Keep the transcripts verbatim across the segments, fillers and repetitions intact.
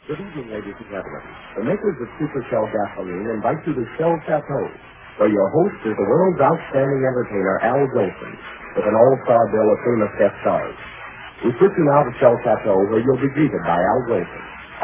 Good evening, ladies and gentlemen. The makers of Super Shell Gasoline invite you to Shell Chateau, where your host is the world's outstanding entertainer, Al Jolson, with an all-star bill of famous guest stars. We put you now to Shell Chateau, where you'll be greeted by Al Jolson.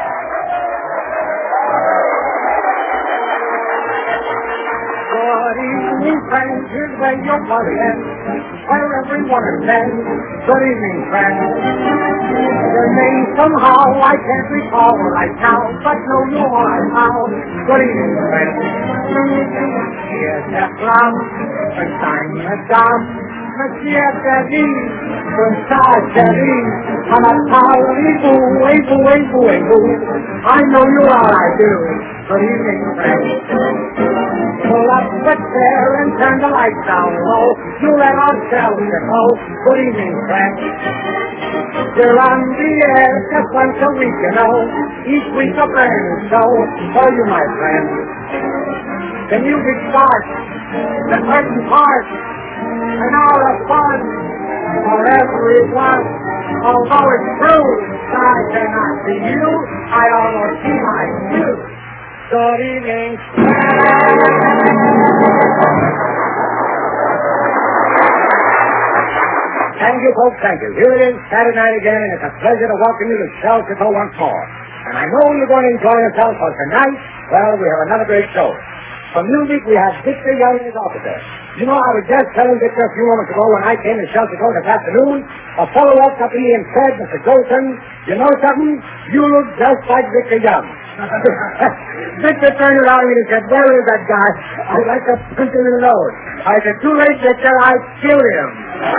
Good evening, friends. Here's where your party ends, where everyone attends. Good evening, friends. Your name somehow I can't recall right now, but know you are now. Good evening, friends. Here's the drum, and sign the drum. Monsieur Daddy, from Daddy, I'm a party boo, a boo, a boo, a boo. I know you are, I do. Good evening, friends. Pull up the chair and turn the lights down low. You let ourselves go. Good evening, friends. We're on the air just once a week, you know. Each week a brand new show for you, my friends. The music starts, the curtain parts, an hour of fun for everyone. Although it's true that I cannot see you, I almost see my you. Good evening, Thank you, folks, thank you. Here it is, Saturday night again, and it's a pleasure to welcome you to Shell Chateau once more. And I know you're going to enjoy yourself, for tonight, well, we have another great show. For music, we have Victor Young and his orchestra. You know, I was just telling Victor a few moments ago when I came to Shell Chateau this afternoon, a fellow walked up to me and said, Mister Jolson, you know something? You look just like Victor Young. Victor turned around and he said, where is that guy? I'd like to punch him in the nose. I said, too late, Victor, I killed him.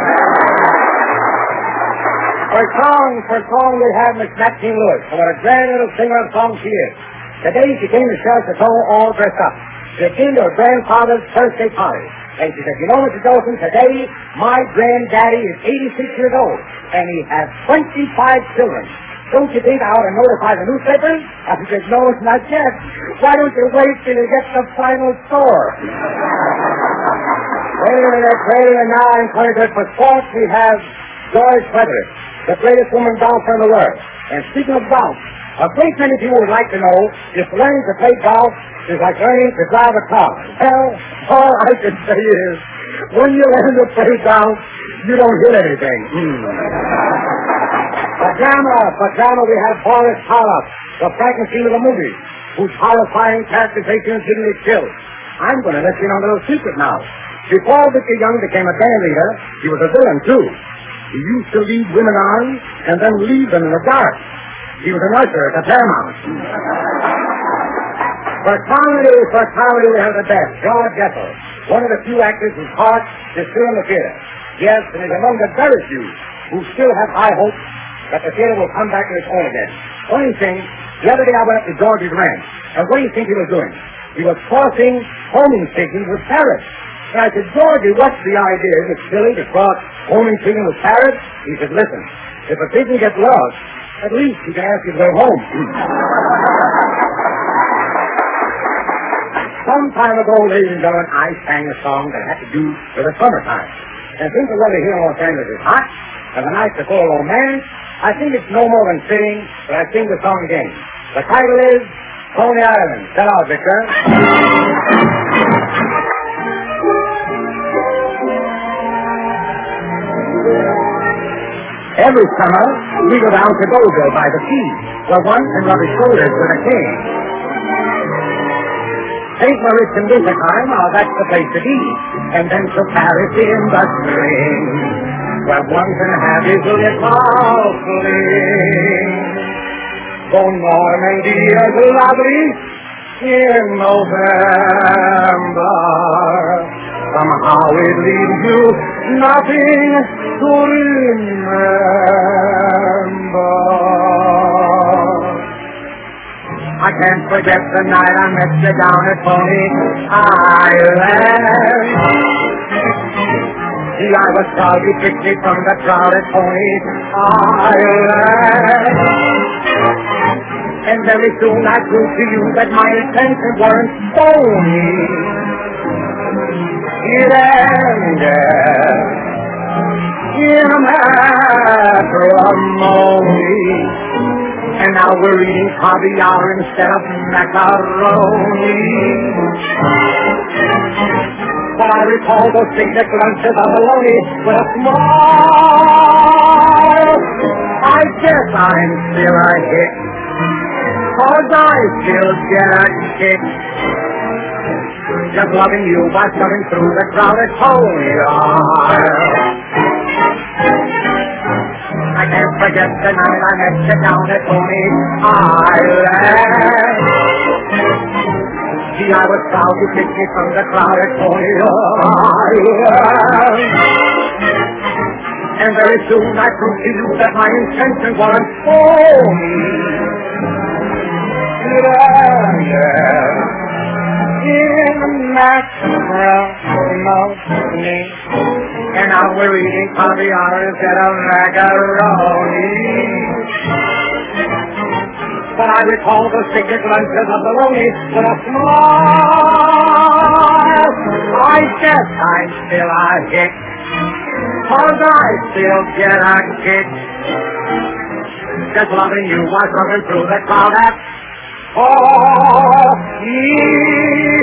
For song, for song, we have Miss Maxine Lewis. What a grand little singer of songs she is. Today she came to Shell Chateau all dressed up. She came to her grandfather's birthday party. And she said, you know, Mister Jolson, today my granddaddy is eighty-six years old, and he has twenty-five children. Don't you think I ought to notify the newspapers? I said, no, not yet. Why don't you wait till you get the final score? Wait a minute, wait a minute. Now I'm going to for sports. We have Joyce Frederick, the greatest woman golfer in the world. And speaking of golf, a great many people would like to know if learning to play golf is like learning to drive a car. Well, all I can say is, when you learn to play golf, you don't hit anything. Mm. For drama, for drama, we have Boris Karloff, the Frankenstein of the movie, whose horrifying characterization is getting me killed. I'm going to let you know a little secret now. Before Victor Young became a band leader, he was a villain, too. He used to lead women on and then leave them in the dark. He was an usher at the Paramount. For comedy, for comedy, we have the best, George Ethel, one of the few actors whose heart is still in the theater. Yes, and is among the very few who still have high hopes that the theater will come back to its own again. Funny thing, the other day I went up to George's ranch, and what do you think he was doing? He was crossing homing pigeons with parrots. And I said, Georgie, what's the idea? Is it silly to cross homing pigeons with parrots? He said, listen, if a pigeon gets lost, at least he can ask you to go home. Some time ago, ladies and gentlemen, I sang a song that had to do with the summertime. And since the weather here in Los Angeles is hot, and the nights are full of romance, I think it's no more than fitting that I sing the song again. The title is Coney Island. Set out, Victor. Every summer, we go down to Deauville by the sea, where one can rub his shoulders with a king. Saint Moritz in wintertime, oh, that's the place to be. And then to Paris in the spring, where one can have his little fling. Though Normandy is lovely in November, somehow it leaves you nothing to remember. I can't forget the night I met you down at Coney Island. See, I was proud you picked me from the crowd at Coney Island. And very soon I proved to you that my intentions weren't phony. It ended in matrimony. And now we're eating caviar instead of macaroni. But I recall those picnic lunches of bologna with a smile. I guess I'm still a hit, 'cause I still get a kick. Just loving you by coming through the crowded pony aisle. I can't forget the night I met you down at Pony Island. Gee, I was proud you picked me from the crowded Pony Island. And very soon I proved to you that my intention wasn't phony. Yeah, yeah. In macaroni. And now we're eating caviar instead of macaroni. But I recall the secret lunches of bologna with a smile. I guess I'm still a hit, 'cause I still get a kick. Just loving you while running through the crowd at Oh, ye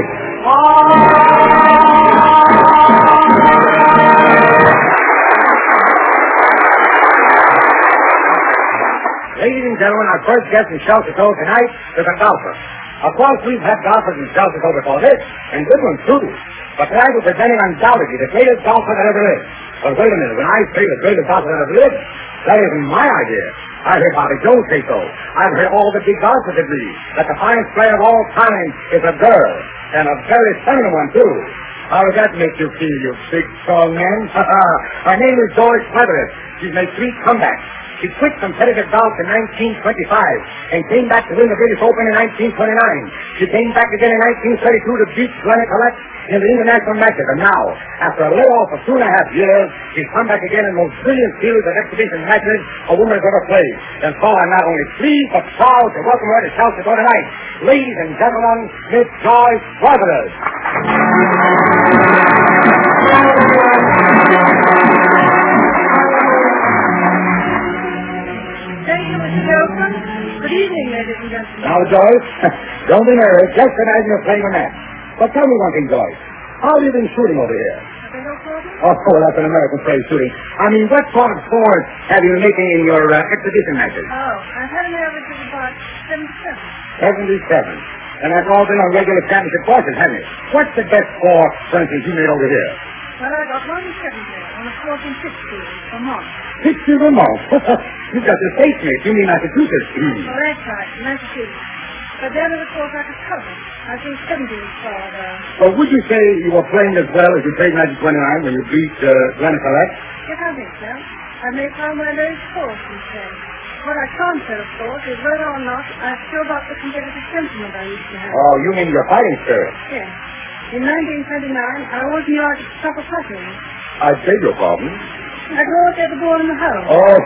Ladies and gentlemen, our first guest in Shelterco tonight is a golfer. Of course, we've had golfers in Shelterco before this, and good ones too. But tonight we're presenting undoubtedly the greatest golfer that ever lived. But wait a minute, when I say the greatest golfer that ever lived, that isn't my idea. I've heard Bobby Jones say so. I've heard all the big golfers agree that the finest player of all time is a girl, and a very feminine one, too. How does that make you feel, you big, strong man? Her name is Doris Leverett. She's made three comebacks. She quit competitive golf in nineteen twenty-five and came back to win the British Open in nineteen twenty-nine. She came back again in nineteen thirty-two to beat Glenna Collette in the international matches. And now, after a layoff of two and a half years, she's come back again in the most brilliant series of exhibition matches a woman has ever played. And so I'm not only pleased but proud to welcome her to Shelterco tonight. Ladies and gentlemen, Miss Joyce Leverett. Thank you, Mister Johnson. Good evening, ladies and gentlemen. Now, Joyce, don't be nervous. Just imagine you're playing a match. But tell me one thing, Joyce. How have you been shooting over here? Have I no problem? Oh, oh, that's an American phrase, shooting. I mean, what sort of scores have you been making in your uh, exhibition matches? Oh, I've had an average of about seventy-seven. seventy-seven. And that's all been on regular championship courses, hasn't it? What's the best score, for instance, you made over here? Well, I got one seventy on a fourth and fifth field for Vermont. Sixty Vermont. You've got the state mate. You mean Massachusetts. Oh, that's right, Massachusetts. But then, of course, I could cover. I think seventy was far down. Well, would you say you were playing as well as you played Magic twenty-nine when you beat uh, Glenna Collette? Yes, I think so. I may find my very course these days. What I can't tell, of course, is whether or not I've still got the competitive temperament I used to have. Oh, you mean your fighting spirit? Yes. In nineteen twenty-nine, I always knew I could stop a puttering. I beg your pardon? I'd always get the ball in the hole. Oh,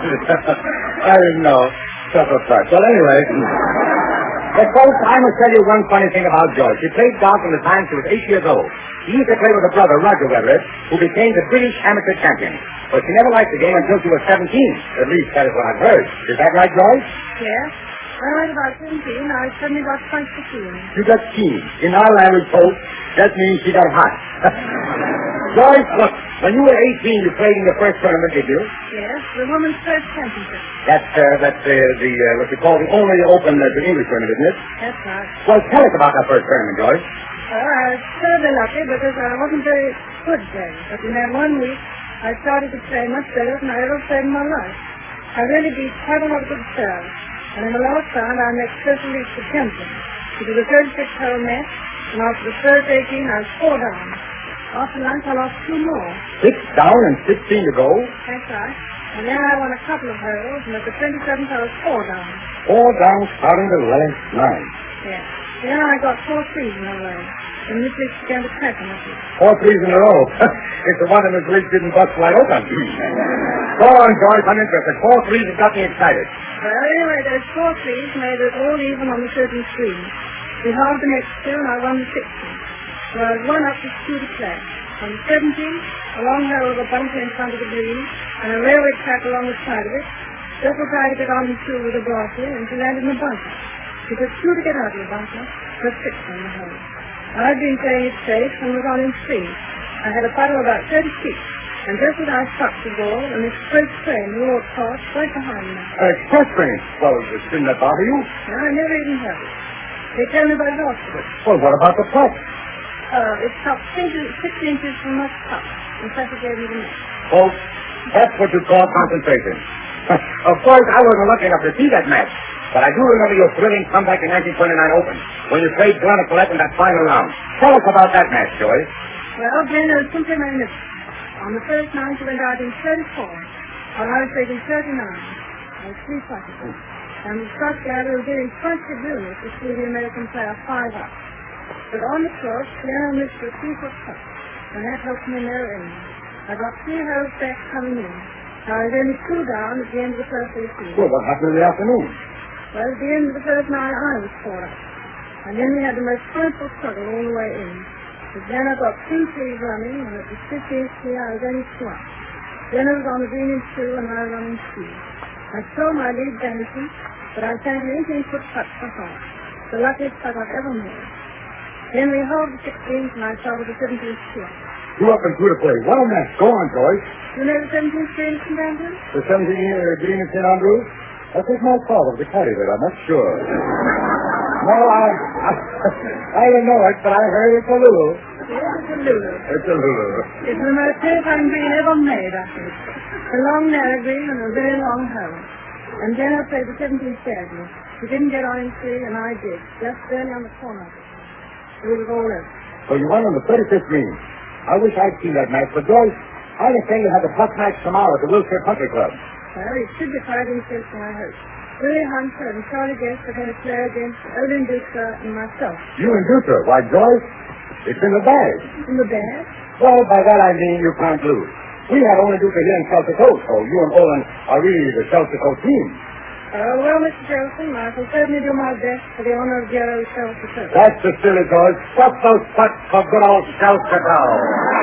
I didn't know. Stop a putt. Well, anyway... But folks, I must tell you one funny thing about Joyce. She played golf from the time she was eight years old. She used to play with her brother, Roger Leverett, who became the British amateur champion. But she never liked the game until she was seventeen. At least that is what I've heard. Is that right, Joyce? Yes. When I was about seventeen, I suddenly got quite keen. She got keen. In our language, folks, that means she got hot. Joyce, look, when you were eighteen, you played in the first tournament, did you? Yes, the women's first championship. That's, uh, that's uh, the, uh, what you call the only open uh, the English tournament, isn't it? That's right. Well, tell us about that first tournament, Joyce. Well, I was terribly lucky because I wasn't very good then. But in that one week, I started to play much better than I ever played in my life. I really beat quite a lot of good serves. And in the last round, I made first reach the champion. It was a thirty-six hole match, and after the first eighteen, I was four down. After lunch, I lost two more. Six down and sixteen to go? That's right. And then I won a couple of hurdles, and at the twenty-seventh, I was four down. Four down, starting the last nine. Yes. Then I got four threes in a row. And this week began to crack on it. Four threes in a row. It's the one in this league didn't bust wide open. Go on, Joyce, I'm interested. Four threes have got me excited. Well, anyway, those four threes made it all even on the certain screen. We halved the next two, and I won the sixteenth. So I was one up to two to play. On the seventeenth, a long hole with a bunker in front of the green, and a railway track along the side of it. Cecil tried to get on his shoe with a broccoli, and she landed in the bunker. She took two to get out of the bunker, but six on the hole. I'd been playing it safe and was on in three. I had a puddle about thirty feet, and just as I struck the ball, an express train rolled across right behind me. An express train? Well, didn't that bother you? No, I never even heard it. They tell me about it also. Well, what about the puck? Uh, it stopped six, six inches from my top, and Cecil gave me the net. Oh, that's what you call concentration. Of course, I wasn't lucky enough to see that match, but I do remember your thrilling comeback in nineteen twenty-nine Open, when you played Glenn Collette in that final round. Tell us about that match, Joyce. Well, Glenn was simply magnificent. On the first night, he went out in thirty-four, while I was taking thirty-nine. I was three putters. And the struck gather was getting quite brilliant to see the American player five up. But on the course, Glenn missed a three-foot putt, and that helped me narrow in. I got three holes back coming in. I was only two down at the end of the first eighteen. Well, what happened in the afternoon? Well, at the end of the first nine, I was four up. And then we had the most painful struggle all the way in. But then I got two trees running, and at the fifteenth tree, I was only two up. Then I was on the green in two, and I was on in two. I saw my lead vanishing, but I sank an eighteen-foot putt for half, the luckiest putt I've ever made. Then we hauled the sixteenth, and I started the seventeenth tree up. You up and through to play. What a match. Go on, Joyce. You know the seventeenth tree in Saint Andrews? The seventeenth uh, green in Saint Andrews? That was my father, the caddy there, I'm not sure. No, I, I, I didn't know it, but I heard it's a Lulu. Yes, it's a Lulu. It's a Lulu. It's the most terrifying green ever made, I think. A long, narrow green and a very long hole. And then I played the seventeenth caddy. He didn't get on in three, and I did, just barely on the corner of it. It was all over. So you won on the thirty-fifth green. I wish I'd seen that match, but Joyce, I understand you have a tough match tomorrow at the Wilshire Country Club. Well, it should be quite interesting, I hope. Willie Hunter and Charlie Guest are going to play against Odin Dutra and myself. You and Dutra? Why, Joyce, it's in the bag. In the bag? Well, by that I mean you can't lose. We have only Dutra here in Celtic Coast, so you and Olin are really the Celtic Coast team. Uh, well, Mister Jolson, I shall certainly do my best for the honor of Gero Celtic Coast. That's the silly George. Stop those putts for good old Celtic Coast.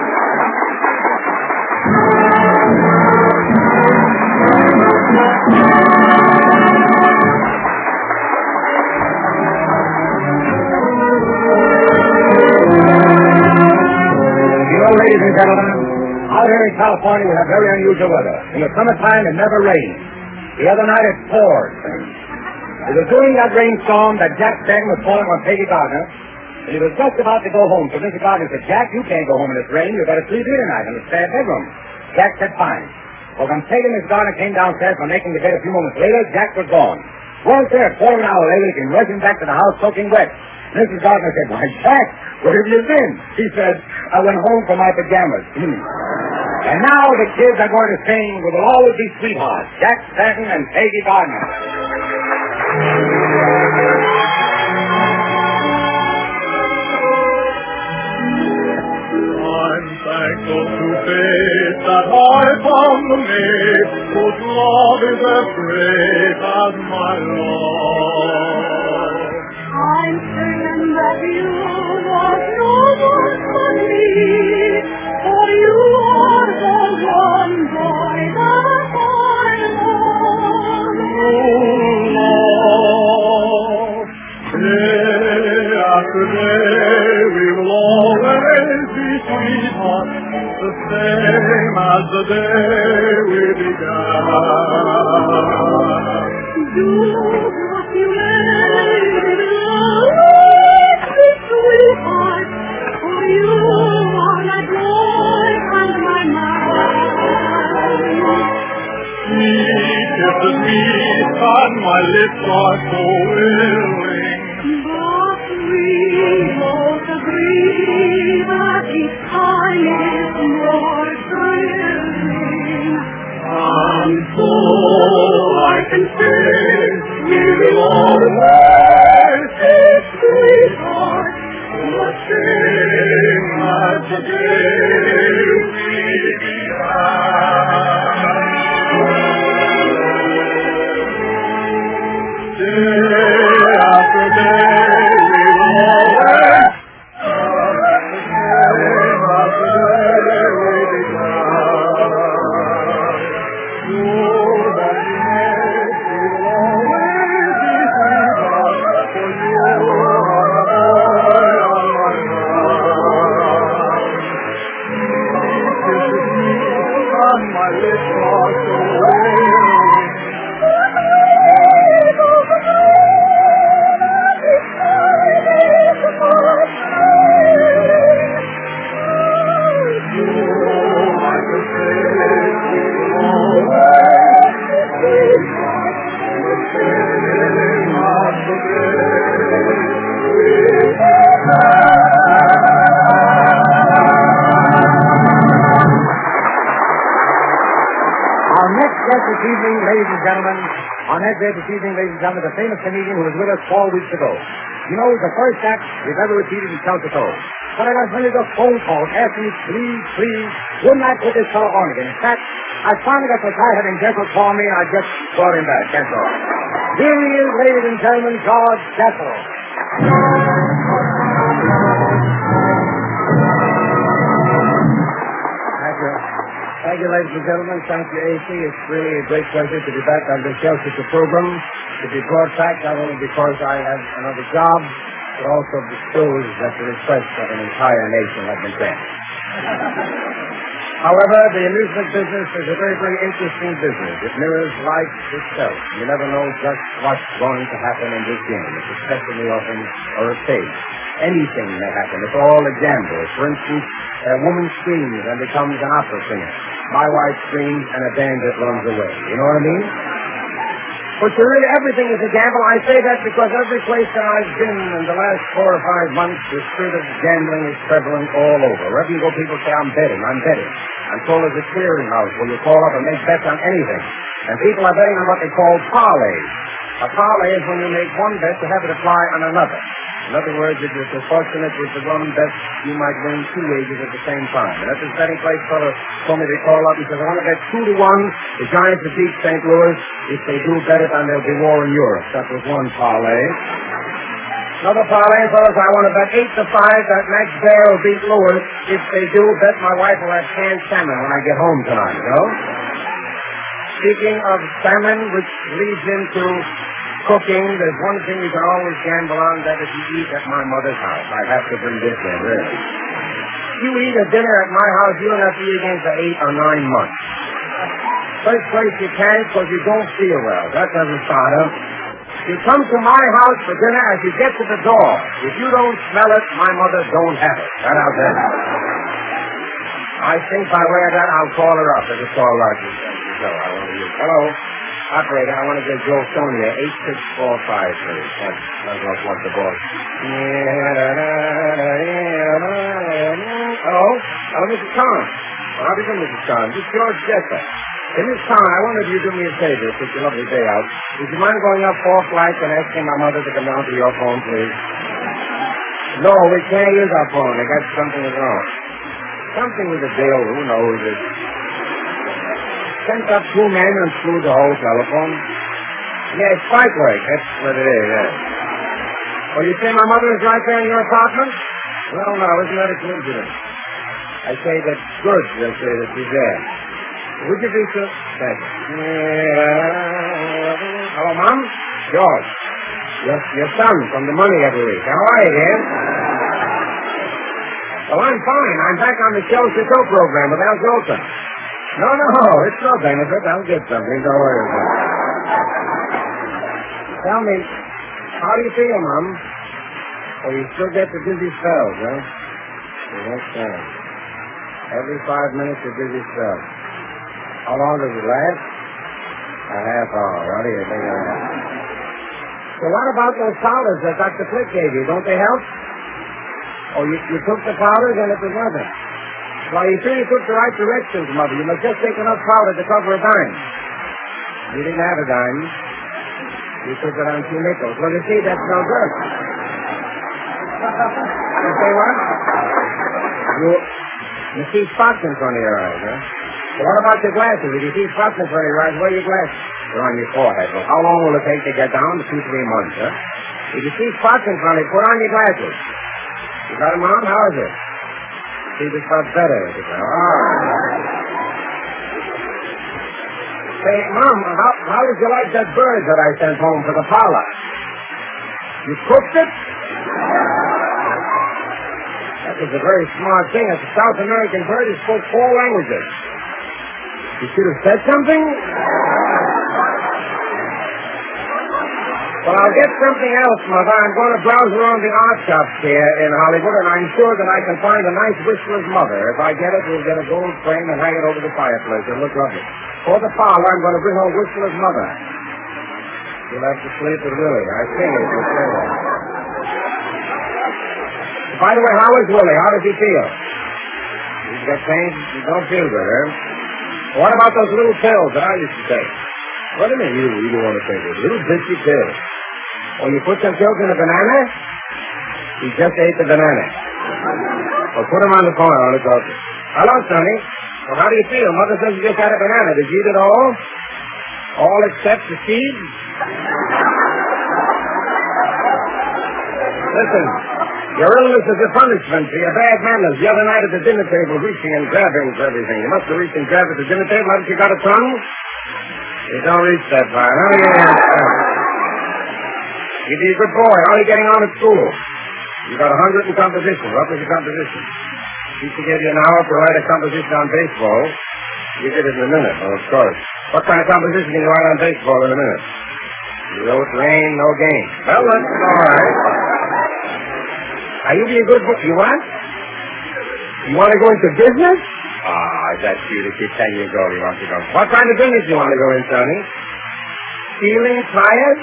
You know, ladies and gentlemen, out here in California we have very unusual weather. In the summertime it never rains. The other night it poured. It was during that rainstorm that Jack Stanton was calling on Peggy Gardner. And he was just about to go home. So Mister Gardner said, Jack, you can't go home in this rain. You've got to sleep here tonight in the spare bedroom. Jack said, fine. Well, when Peggy and Miss Gardner came downstairs for making the bed a few moments later, Jack was gone. Once there, a quarter of an hour later, he came rushing back to the house soaking wet. Missus Gardner said, why, Jack, where have you been? He said, I went home for my pajamas. Hmm. And now the kids are going to sing We Will Always Be Sweethearts, Jack Stanton and Peggy Gardner. I'm thankful to fate that I found the maid whose love is as great as my love. I'm certain that you was no one for me, for you are the one boy that I love. Oh, love, day after day we will always be sweethearts, the same as the day we began. Do what you may, always be sweetheart, for you are my joy and my mind. Sweet kisses meet and my lips are so willing. But we both agree that each time is more thrilling. And so I can say we will always be sweethearts, the same as the day we began. Day after day we will always the same as the day we began. So that you may evening, ladies and gentlemen. On that day this evening, ladies and gentlemen, the famous comedian who was with us four weeks ago. You know, the first act we've ever repeated in Calcutta. But I got hundreds of phone calls asking me, please, please, wouldn't I put this fellow on again? In fact, I finally got the guy having Jessel call me, and I just brought him back. That's all. Here he is, ladies and gentlemen, George Jessel. Thank you. Thank you, ladies and gentlemen. Thank you, A C. It's really a great pleasure to be back on the Calcutta program, to be brought back not only because I have another job, but also bestows that the request of an entire nation has been met. However, the amusement business is a very, very interesting business. It mirrors life itself. You never know just what's going to happen in this game. It's a sesame or, or a stage. Anything may happen. It's all a gamble. For instance, a woman screams and becomes an opera singer. My wife screams and a bandit runs away. You know what I mean? But really, everything is a gamble. I say that because every place that I've been in the last four or five months, the spirit of gambling is prevalent all over. Wherever you go, people say, I'm betting, I'm betting. I'm told there's a clearinghouse where you call up and make bets on anything. And people are betting on what they call parlays. A parlay is when you make one bet to have it apply on another. In other words, if you're so fortunate with the one bet, you might win two wages at the same time. And at this betting place, fellow told me to call up. He says, I want to bet two to one. The Giants will beat Saint Louis. If they do bet it, then there'll be war in Europe. That was one parlay. Another parlay, fellas, I want to bet eight to five that Max Bear will beat Lewis. If they do, bet my wife will have canned salmon when I get home tonight, you know? Speaking of salmon, which leads into cooking, there's one thing you can always gamble on, that is you eat at my mother's house. I have to bring this in, really. You eat a dinner at my house, you don't have to eat again for eight or nine months. First place you can't because you don't feel well. That doesn't start up. You come to my house for dinner as you get to the door. If you don't smell it, my mother don't have it. That I'll tell you. I think by way of that, I'll call her up at the call lodge. So I want to use. Hello. Operator, I want to get Joe Sonia, eight six four five, please. That's, that's what the boss. Hello? Hello, Missus Kahn. Well, how do you do, Missus Kahn? This is George Jessel. Hey, Miss Kahn, I wonder if you do me a favor. It's such a lovely day out. Would you mind going up four flights and asking my mother to come down to your phone, please? No, we can't use our phone. They got something wrong. Something with the deal. Who knows it? Sent up two men and screwed the whole telephone. Yeah, it's pipe work. That's what it is, yeah. Well, you say my mother is right there in your apartment? Well, no, isn't that a coincidence? I say that's good. They say that she's there. Would you be so... Thank you. Hello, Mom? George. Your, your son from the money every week. How are you, dear? Well, I'm fine. I'm back on the Show Show program with Al Jolson. No, no, it's no benefit. I'll get something. Don't worry about it. Tell me, how do you feel, Mom? Oh, you still get the dizzy spells, huh? Yes, sir. Every five minutes a dizzy spell. How long does it last? A half hour. What do you think of that? So what about those powders that Doctor Flick gave you? Don't they help? Oh, you, you took the powders and it was nothing. Well, you sure you took the right directions, Mother. You must just take enough powder to cover a dime. You didn't have a dime. You took it on two nickels. Well, you see, that's no good. You say what? You, you see spots in front of your eyes, huh? So what about your glasses? If you see spots in front of your eyes, where are your glasses? They're on your forehead. Well, how long will it take to get down? Two, three months, huh? If you see spots in front of you, put on your glasses. You got them on? How is it? See, this spot's better. All right. Say, Mom, how, how did you like that bird that I sent home for the parlor? You cooked it? That was a very smart thing. It's a South American bird. It spoke four languages. You should have said something. Well, I'll get something else, Mother. I'm going to browse around the art shops here in Hollywood, and I'm sure that I can find a nice Whistler's Mother. If I get it, we'll get a gold frame and hang it over the fireplace. It'll look lovely. For the parlor, I'm going to bring home Whistler's Mother. You'll have to sleep with Willie. I think it will say that. By the way, how is Willie? How does he feel? He's got pain? He don't feel good, huh? What about those little pills that I used to take? What do you mean you, you don't want to take it? Little bitchy pill. When you put some pills in a banana, he just ate the banana. Well, put him on the phone. I want to talk to you. Hello, Sonny. Well, how do you feel? Mother says you just had a banana. Did you eat it all? All except the seeds? Listen, your illness is a punishment for your bad manners. The other night at the dinner table, reaching and grabbing for everything. You must have reached and grabbed at the dinner table. Haven't you got a tongue? You don't reach that far. How do you You'd be a good boy. How are you getting on at school? You got a hundred in composition. What was your composition? Teacher gave you an hour to write a composition on baseball. You did it in a minute, well, of course. What kind of composition can you write on baseball in a minute? You wrote rain, no gain. Well, that's all right. Are you being good boy? You what? You want to go into business? Ah, that's you, the kid telling you go. You want to go. What kind of business do you want to go in, Sonny? Stealing tires?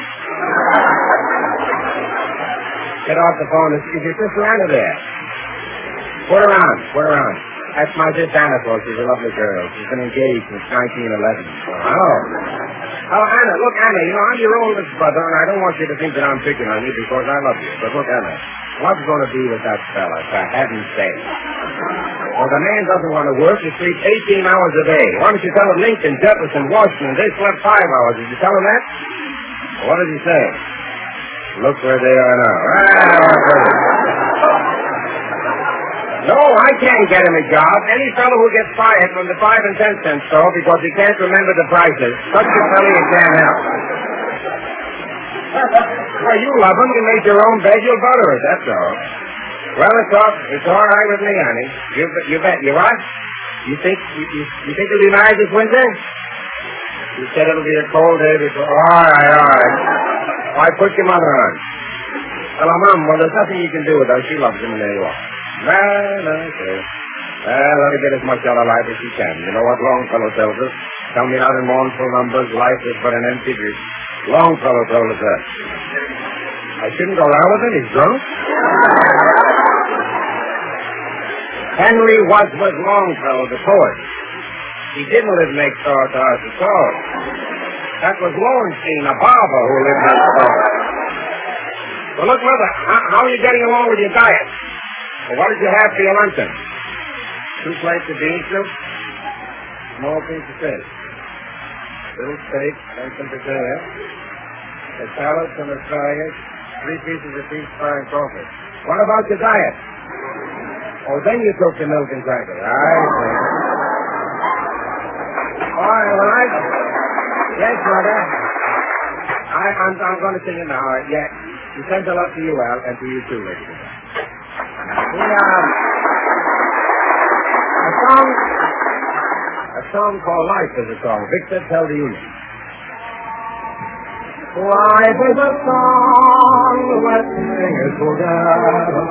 Get off the phone. Is your sister Anna there? Put her on. Put her on. That's my sister Anna, folks. She's a lovely girl. She's been engaged since nineteen eleven. Oh. Oh, Anna, look, Anna, you know, I'm your oldest brother, and I don't want you to think that I'm picking on you because I love you. But look, Anna, what's going to be with that fella, for heaven's sake? Well, the man doesn't want to work. He sleeps eighteen hours a day. Why don't you tell him Lincoln, Jefferson, Washington, they slept five hours. Did you tell him that? Well, what did he say? Look where they are now. No, I can't get him a job. Any fellow who gets fired from the five and ten cent store because he can't remember the prices, such a fellow you can't help. Well, you love him. You make your own bed, you'll butter it, that's all. Well, it's all, it's all right with me, honey. You, you bet. You what? You think you, you, you think you'll be married this winter? You said it'll be a cold day before. All right, all right. Why, put your mother on. Well, Mom, well, there's nothing you can do with her. She loves him, and there you are. Well, okay. Well, let her get as much out of life as she can. You know what Longfellow tells us? Tell me out in mournful numbers, life is but an empty dream. Longfellow told us that. I shouldn't go around with him. He's drunk. Henry Wadsworth Longfellow, the poet. He didn't live next door to us at all. That was Lowenstein, a barber, who lived next door. Well, look, Mother, how, how are you getting along with your diet? Well, what did you have for your luncheon? Two plates of bean soup, small piece of fish, little steak, and some potato, a salad, some asparagus, three pieces of beef fry and coffee. What about your diet? Oh, then you took the milk and crackers. I see. All right, well, I... Yes, Mother. I, I'm, I'm going to sing it now. Yeah. You send a love to you, Al, and to you too, ladies and gentlemen. We, um, a song, a song called Life is a Song. Victor, tell the Union. Life is a song, let's sing it together.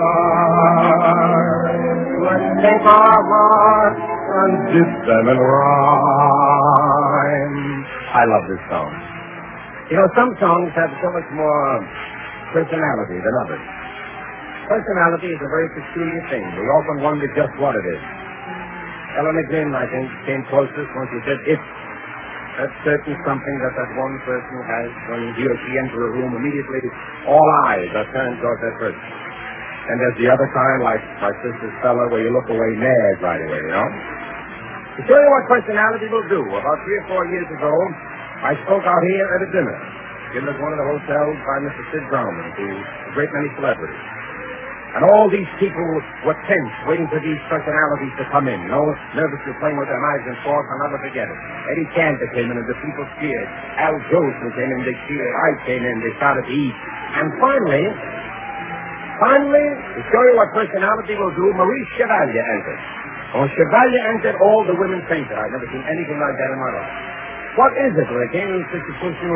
Let's take our hearts and dip them in rhyme. I love this song. You know, some songs have so much more personality than others. Personality is a very peculiar thing. We often wonder just what it is. Ella McGinn, I think, came closest when she said, it's that certain something that that one person has when he or she enters a room, immediately all eyes are turned toward that person. And there's the other kind, like my sister's fella, where you look away mad right away, you know? To show you what personality will do, about three or four years ago, I spoke out here at a dinner, given at one of the hotels by Mister Sid Brownman to a great many celebrities. And all these people were tense, waiting for these personalities to come in, you know, nervously playing with their knives and forks. I'll never forget it. Eddie Cantor came in and the people cheered. Al Jolson came in, they cheered. I came in, they started to eat. And finally, finally, to show you what personality will do, Maurice Chevalier entered. When Chevalier entered, all the women fainted. I've never seen anything like that in my life. What is it? They came in and said,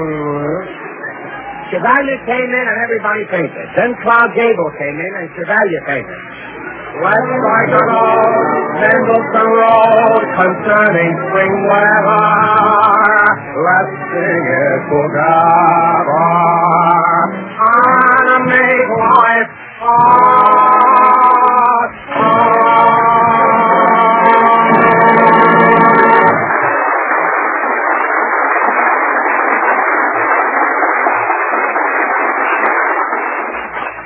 Chevalier came in and everybody fainted. Then Clark Gable came in and Chevalier fainted. Let's strike an old Mendelssohn Road concerning spring weather. Let's sing it together. And make life hard, hard.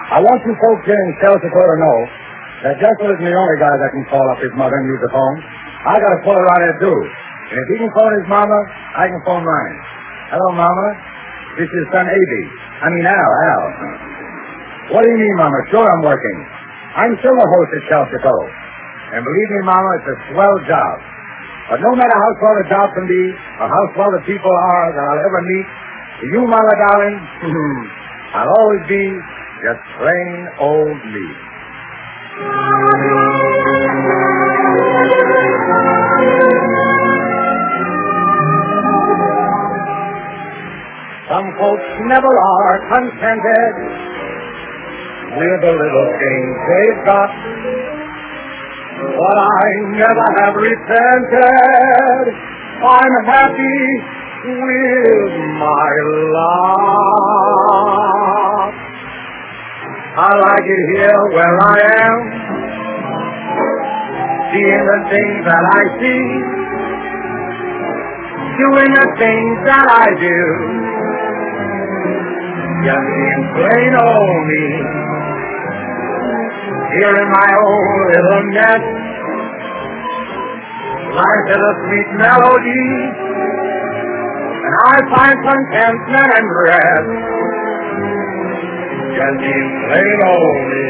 I want you folks here in Chelsea to know that Jessel's the only guy that can call up his mother and use the phone. I got a phone around here, too. And if he can phone his mama, I can phone mine. Hello, Mama. This is son A B. I mean, Al, Al. What do you mean, Mama? Sure, I'm working. I'm still a host at Chelsea. And believe me, Mama, it's a swell job. But no matter how swell the job can be, or how swell the people are that I'll ever meet, to you, Mama, darling, I'll always be just plain old me. Some folks never are contented with the little things they've got. But I never have repented. I'm happy with my lot. I like it here where I am, seeing the things that I see, doing the things that I do, just being plain old me. Here in my own little nest, life is a sweet melody, and I find contentment and rest, just being plain old me.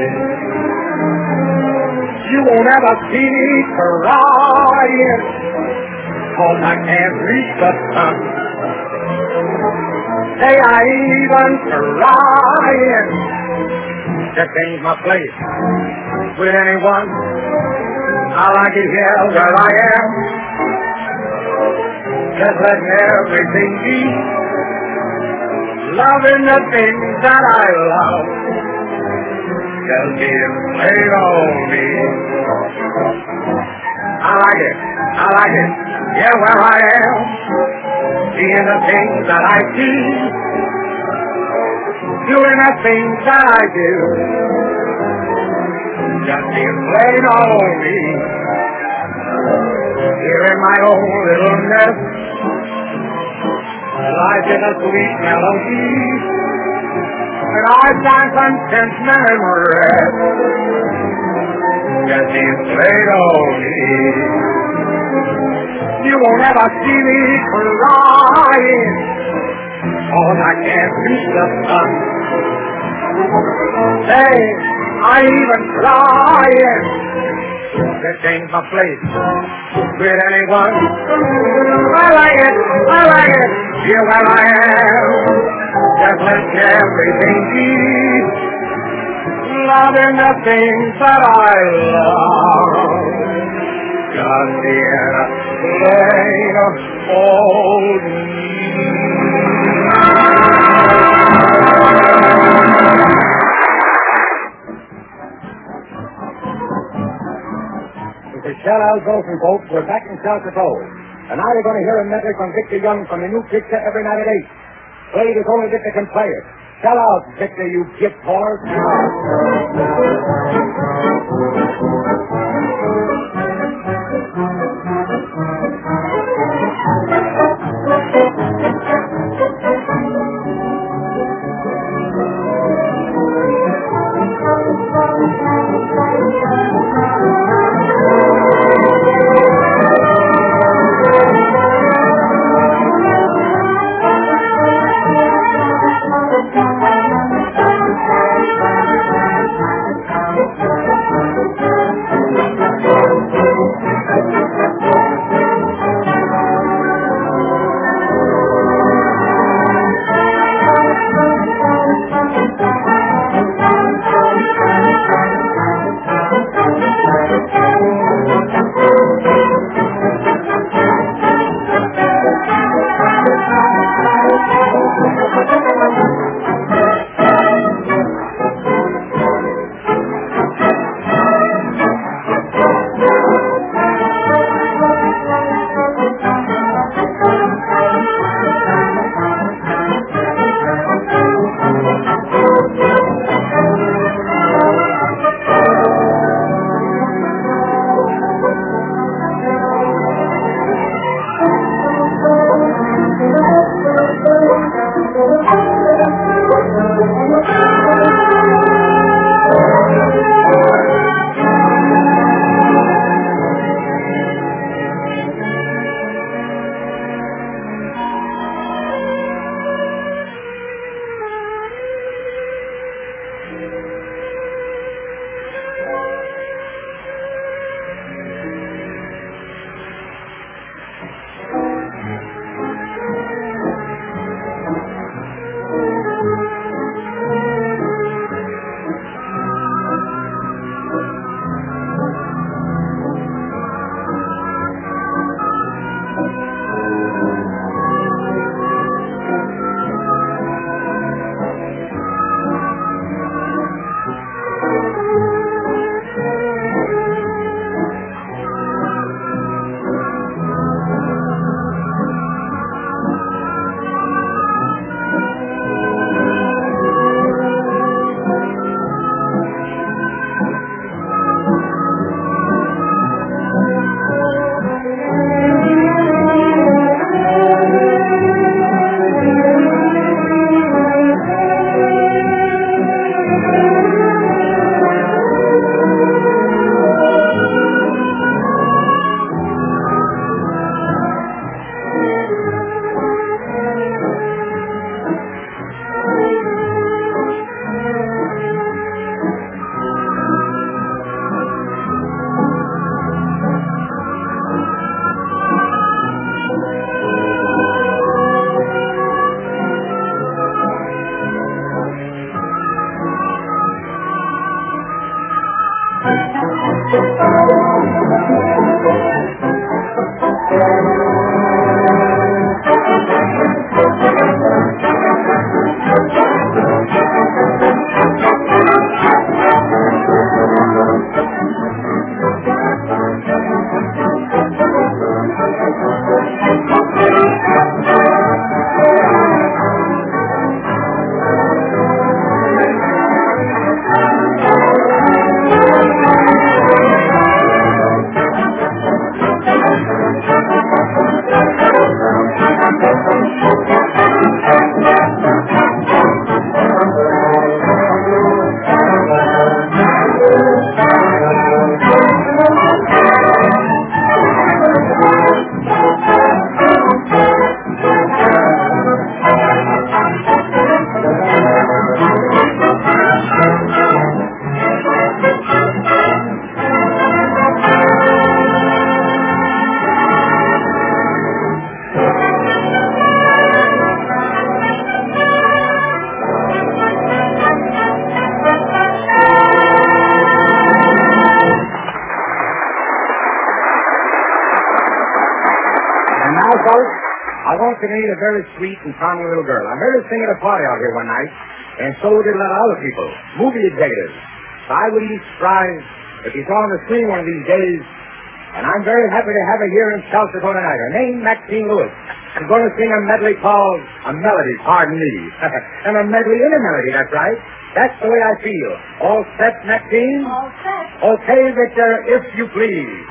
You won't ever see me crying, 'cause I can't reach the sun. Say I ain't even trying to change my place with anyone. I like it here where I am, just letting everything be, loving the things that I love, just being plain old me. I like it, I like it, here where I am, seeing the things that I see, doing the things that I do, just being plain old me. Here in my own little nest, life is a sweet melody, and I find contentment and rest, just being plain old me. You won't ever see me crying, 'cause I can't reach the sun. Say, I even trying to change my place with anyone. I like it, I like it, here where I am, just let everything be, loving the things that I love, just being a plain old me. Shell Al Golson, folks. We're back in South Dakota. And now you're going to hear a medley from Victor Young from the new picture every night at eight. Played as only Victor can play it. Shell out, Victor, you gift horse. I want to meet a very sweet and charming little girl. I heard her sing at a party out here one night, and so did a lot of other people, movie executives. So I wouldn't be surprised if you saw her on the screen one of these days, and I'm very happy to have her here in South Dakota tonight. Her name, Maxine Lewis. She's going to sing a medley called A Melody, pardon me. And a medley in a melody, that's right. That's the way I feel. All set, Maxine? All set. Okay, Victor, if you please.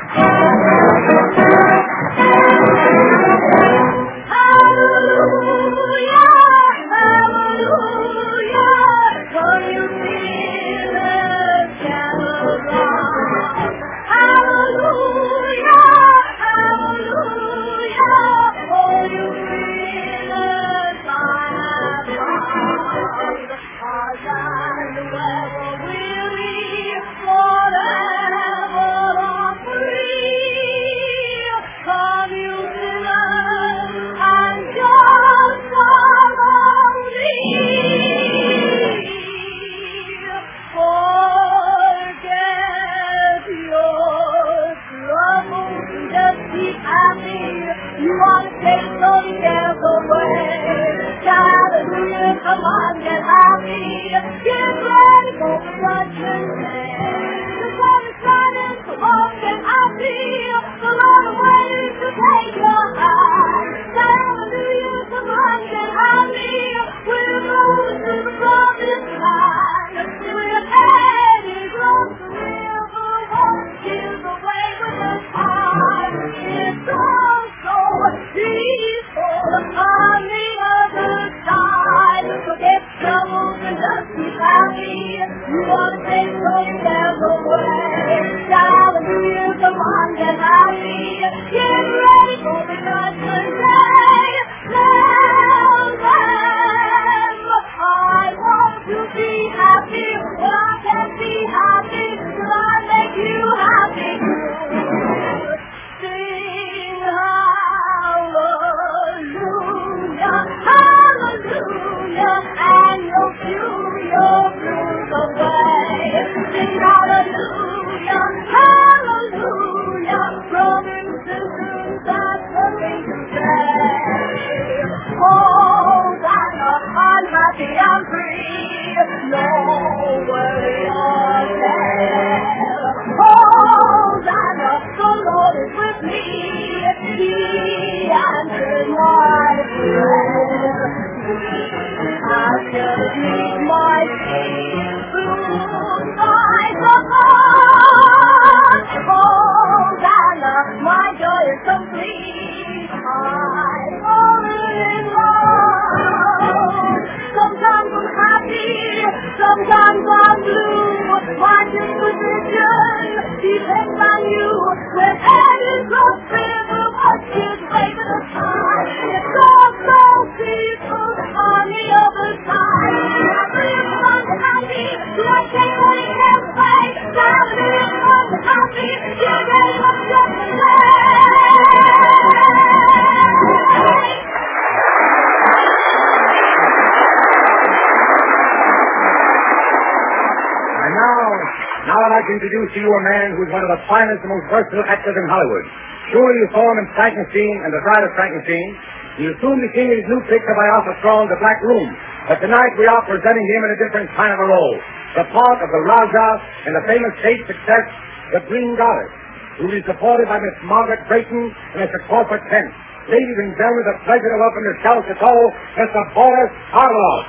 Sometimes I'm blue, my disposition depends on you. When head is so fearful, I should wave at the sky. It's so, so peaceful on the other side. Happy and happy, I can't wait and play. Happy and happy, you gave up yesterday. Now, Now I'd like to introduce to you a man who's one of the finest and most versatile actors in Hollywood. Surely you saw him in Frankenstein and The Bride of Frankenstein. You'll soon be seeing his new picture by Arthur Strong, The Black Room. But tonight we are presenting him in a different kind of a role. The part of the Raja in the famous stage success, The Green Goddess, who is supported by Miss Margaret Brayton and Mister Crawford Kent. Ladies and gentlemen, it's a pleasure to welcome to Shell Chateau, Mister Boris Karloff.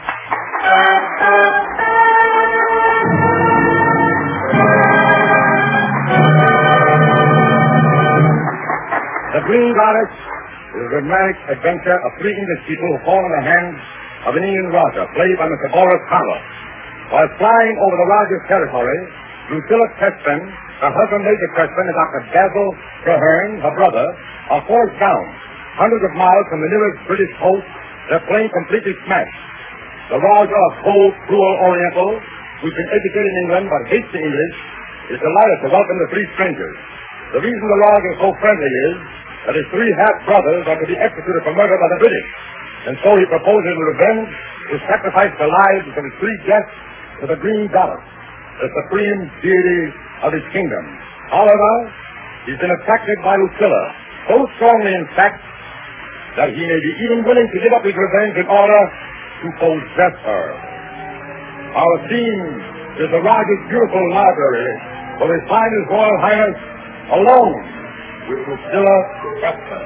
The Green Goddess is a dramatic adventure of three English people who fall in the hands of an Indian Raja, played by Mister Boris Karloff. While flying over the Raja's territory, Lucilla Crespin, her husband Major Crespin, and Doctor Basil Traherne, her brother, are forced down hundreds of miles from the nearest British post, their plane completely smashed. The Raja, a cold, cruel Oriental, who's been educated in England but hates the English, is delighted to welcome the three strangers. The reason the Raja is so friendly is that his three half-brothers are to be executed for murder by the British, and so he proposes in revenge to sacrifice the lives of his three guests to the Green Goddess, the supreme deity of his kingdom. However, he's been attracted by Lucilla, so strongly in fact, that he may be even willing to give up his revenge in order to possess her. Our theme is the Raja's beautiful library, where we find His Royal Highness alone with Lucilla Crespin.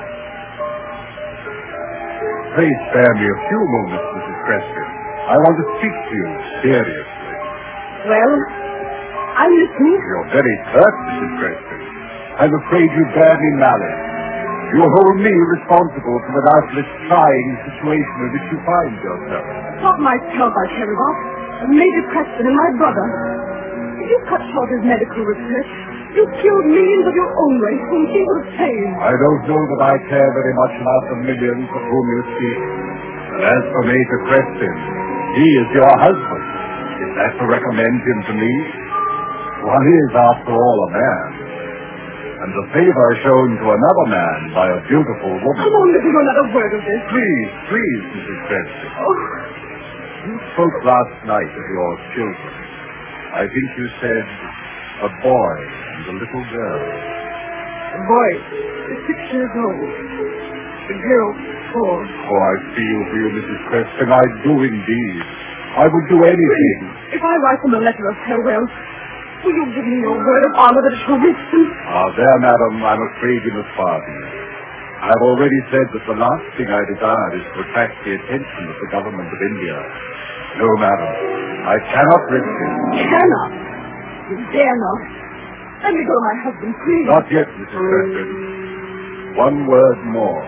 Please spare me a few moments, Missus Crespin. I want to speak to you seriously. Well, I'm listening. You're very hurt, Missus Crespin. I'm afraid you bear me malice. You hold me responsible for the doubtless trying situation in which you find yourself. Not myself, I care about. Major Preston and my brother. You cut short his medical research. You killed millions of your own race whom he would have saved. I don't know that I care very much about the millions of whom you speak. And as for Major Preston, he is your husband. Is that to recommend him to me? One is, after all, a man. And the favor shown to another man by a beautiful woman. Come on, let me know another word of this. Please, please, Missus Preston. Oh. You spoke last night of your children. I think you said a boy and a little girl. The boy is six years old. The girl, four. Oh, I feel for you, Missus Preston. I do indeed. I would do anything. If I write them a letter of farewell, will you give me your word of honor that it shall reach them? Ah, there, madam, I'm afraid you must pardon me. I've already said that the last thing I desire is to attract the attention of the government of India. No, madam, I cannot risk it. Cannot? You dare not. Let me go to my husband, please. Not yet, Missus Preston. One word more.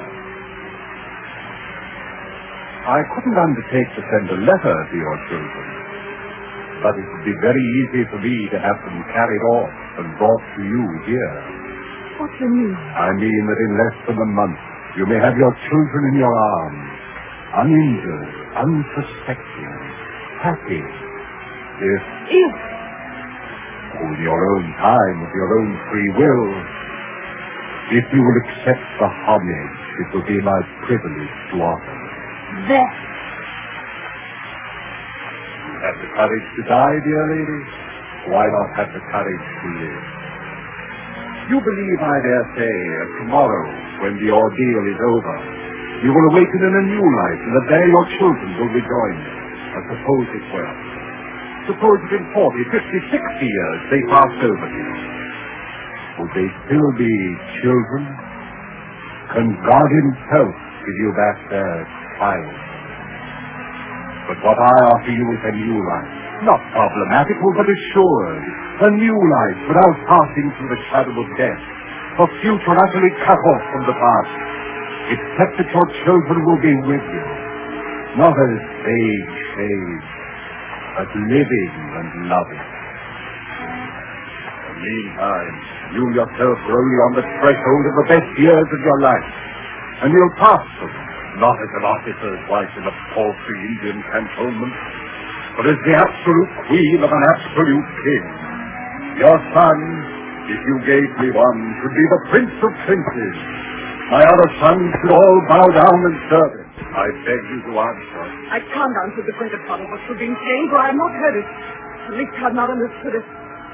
I couldn't undertake to send a letter to your children, but it would be very easy for me to have them carried off and brought to you here. What do you mean? I mean that in less than a month, you may have your children in your arms, uninjured, unsuspecting, happy, if... If? Oh, in your own time, with your own free will. If you will accept the homage, it will be my privilege to offer. There. Have the courage to die, dear lady? Why not have the courage to live? You believe, I dare say, that tomorrow, when the ordeal is over, you will awaken in a new life, and that there your children will rejoin you. And suppose it were. Suppose that in forty, fifty, sixty years they passed over you. Would they still be children? Can God himself give you back their child? But what I offer you is a new life. Not problematical, but assured. A new life without passing through the shadow of death. A future utterly cut off from the past. Except that your children will be with you. Not as vague shades, but living and loving. In the meantime, you yourself are only on the threshold of the best years of your life. And you'll pass them, not as an officer's wife in a paltry Indian cantonment, but as the absolute queen of an absolute king. Your son, if you gave me one, should be the prince of princes. My other sons should all bow down and serve him. I beg you to answer. I can't answer the greater part of what you're being saying, for I have not heard it. At least I have not understood it.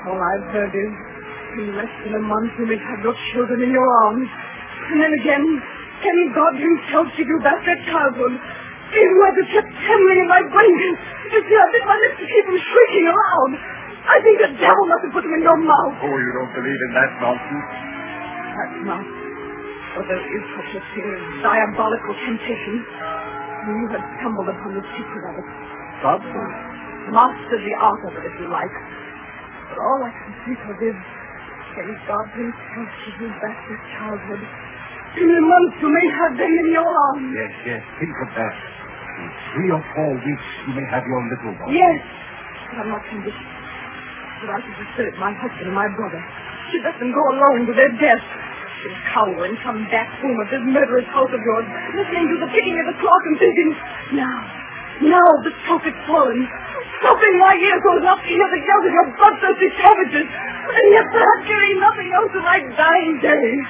All I've heard is, in less than a month you may have your children in your arms. And then again, can God himself give you back that childhood? These words have kept trembling in my brain. You see, I've been my lips to keep them shrieking aloud. I think the devil must have put them in your mouth. Oh, you don't believe in that nonsense? Perhaps not. But there is such a thing as diabolical temptation. And you have stumbled upon the secret of it. Stumbled? Mastered the art of it, if you like. But all I can think of is, can God himself give you back your childhood? In a month you may have them in your arms. Yes, yes, think of that. In three or four weeks you may have your little one. Yes, but I'm not convinced. But I should desert my husband and my brother. Should let them go alone to their death. Should cower in some back room of this murderous house of yours, listening to the ticking of the clock and thinking, now, now the stroke is fallen. Stopping my ears so enough to hear the yells of your bloodthirsty savages. And yet perhaps hearing nothing else in my dying days.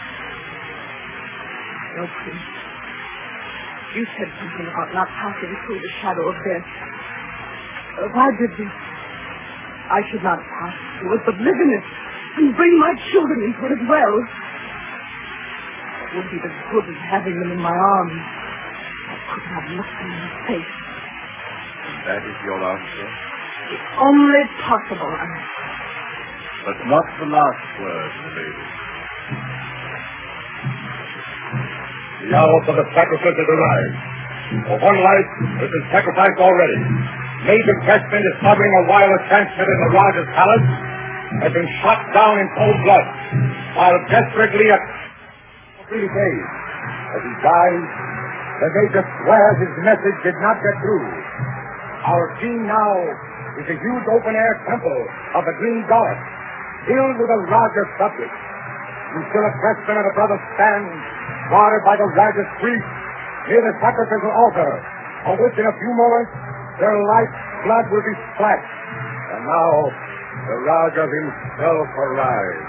No, Prince. You said something about not passing through the shadow of death. Uh, why did this? I should not pass through it, but live in it, and bring my children into it as well. What would be the good of having them in my arms? I could not look them in the face. And that is your answer? The only possible answer. But not the last word, lady. The hour for the sacrifice has arrived. For one life, it is sacrificed already. Major Pressman is covering a wireless transmitter in the Rajah's palace, has been shot down in cold blood, while desperately at three days. As he dies, the Major swears his message did not get through. Our scene now is a huge open-air temple of the Green Goddess, filled with the Rajah's subjects. Lucilla Pressman and her brother stand, guarded by the Rajah's priest, near the sacrificial altar, on which in a few moments their life blood will be splashed. And now the Rajah himself arrives.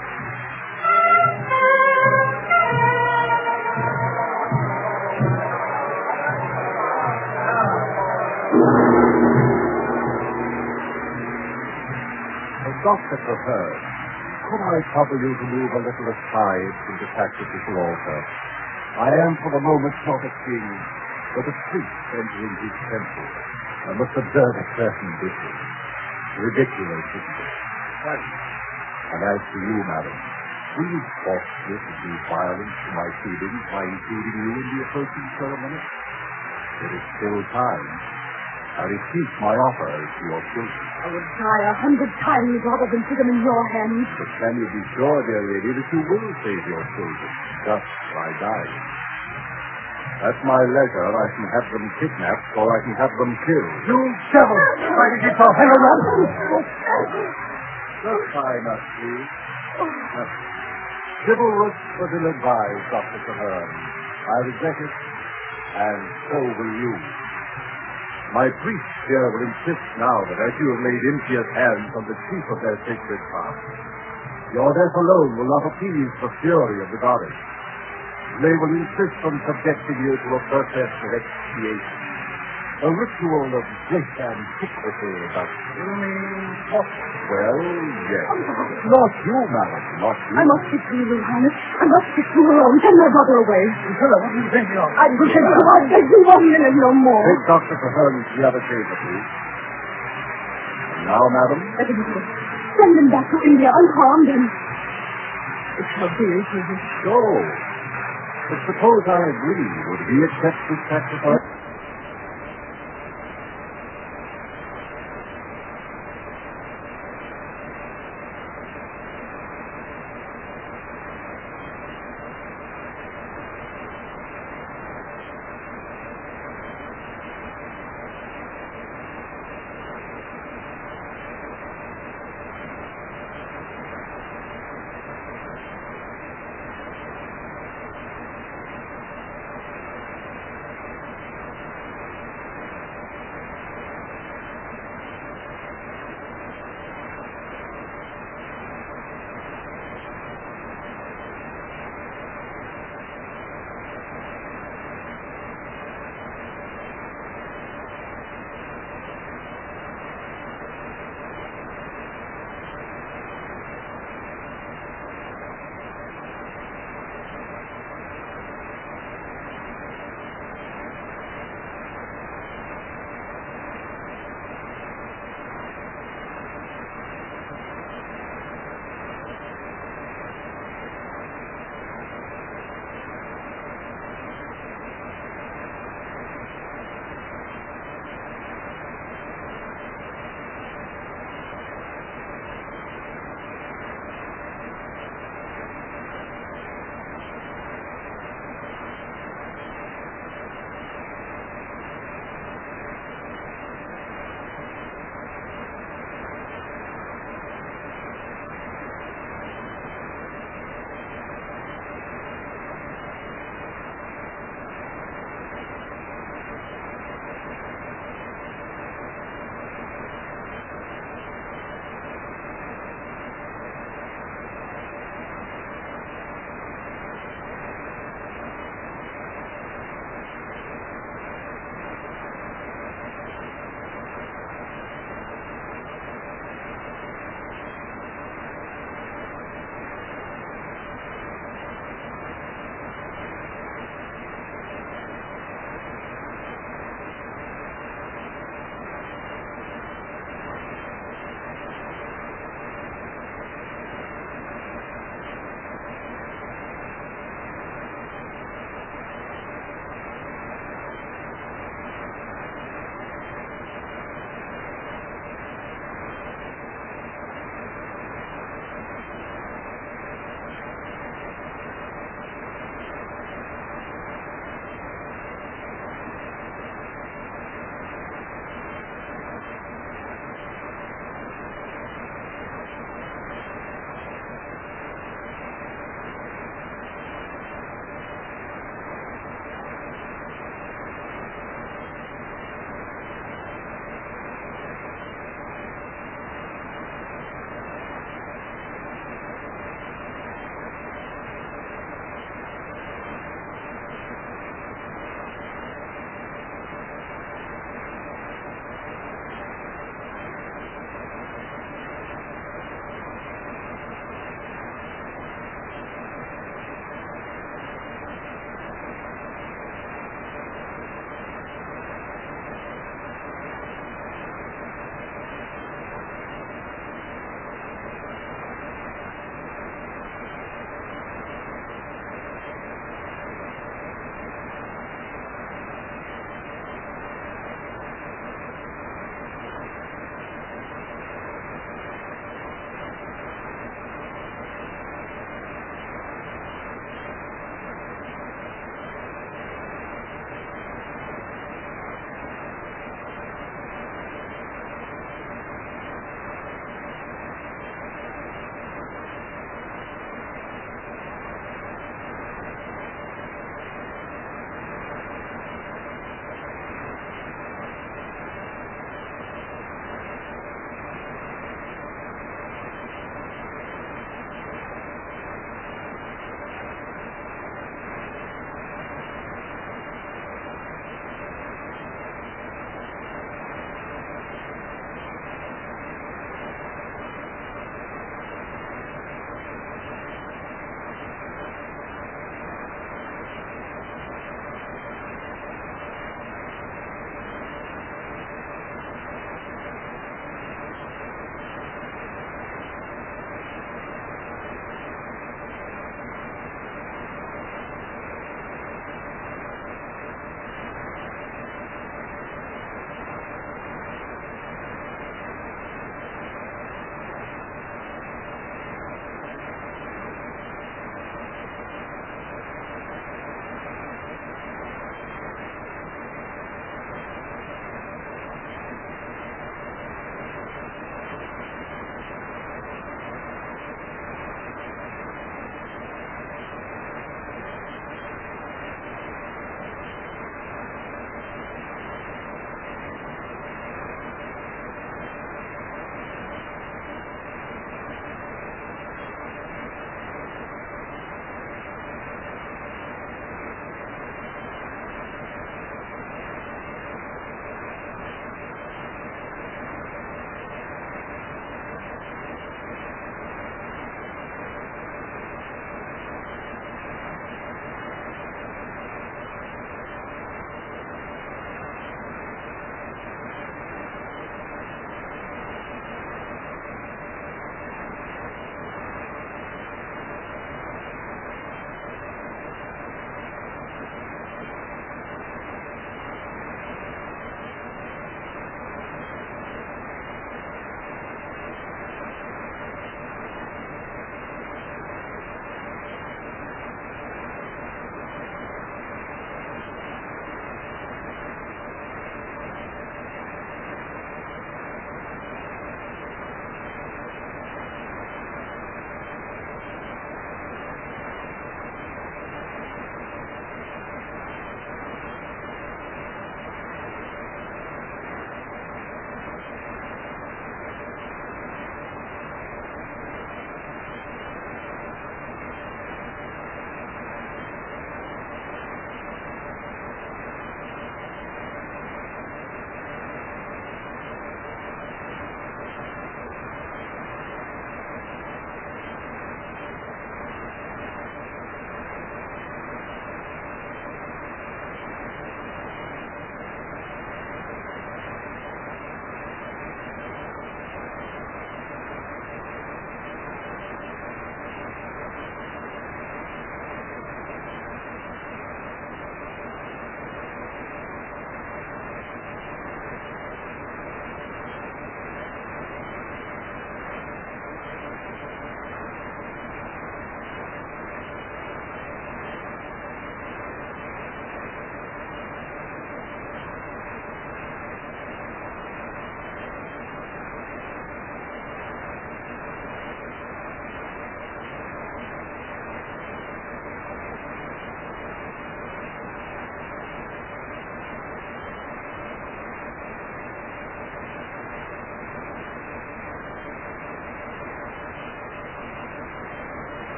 Doctor Traherne, could I trouble you to move a little aside from the sacrificial altar? I am for the moment not a king, but a priest entering his temple. I must observe a certain distance. Ridiculous, isn't it? Right. And as for you, madam, will you forthwith do violence to my feelings by including you in the approaching ceremony? There is still time. I repeat my offer to your children. I would die a hundred times rather than put them in your hands. But can you be sure, dear lady, that you will save your children, just by dying? At my leisure, I can have them kidnapped or I can have them killed. You devil! Why did you talk? Hang around! Just time us, please. Now, chivalrous but ill-advised, Doctor Traherne. I regret it, and so will you. My priests here will insist now that as you have laid impious hands on the chief of their sacred craft, your death alone will not appease the fury of the goddess. They will insist on subjecting you to a process of expiation, a ritual of great antiquity, but... You mean what? Well, yes. Not you, madam, not you. I must speak to you, Your Highness. I must speak to you alone. Send my brother away. Lucilla, what are you thinking of? I will take you. I beg you one minute no more. Take Doctor Traherne to the other chamber, please. And now, madam? Let him go. Send him back to India unharmed and... It shall be as you wish. So, but suppose I agree, would he accept this sacrifice?